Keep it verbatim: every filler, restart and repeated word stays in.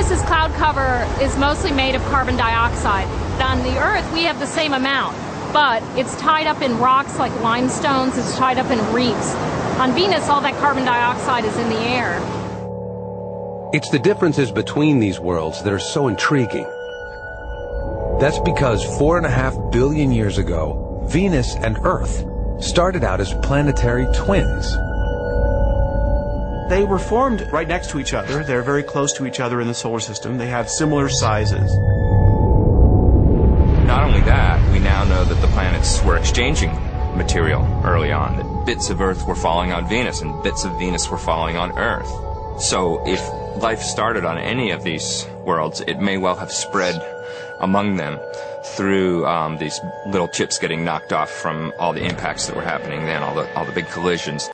Venus's cloud cover is mostly made of carbon dioxide. On the Earth, we have the same amount, but it's tied up in rocks like limestones, it's tied up in reefs. On Venus, all that carbon dioxide is in the air. It's the differences between these worlds that are so intriguing. That's because four and a half billion years ago, Venus and Earth started out as planetary twins. They were formed right next to each other. They're very close to each other in the solar system. They have similar sizes. Not only that, we now know that the planets were exchanging material early on, that bits of Earth were falling on Venus and bits of Venus were falling on Earth. So if life started on any of these worlds, it may well have spread among them through um, these little chips getting knocked off from all the impacts that were happening then, all the, all the big collisions.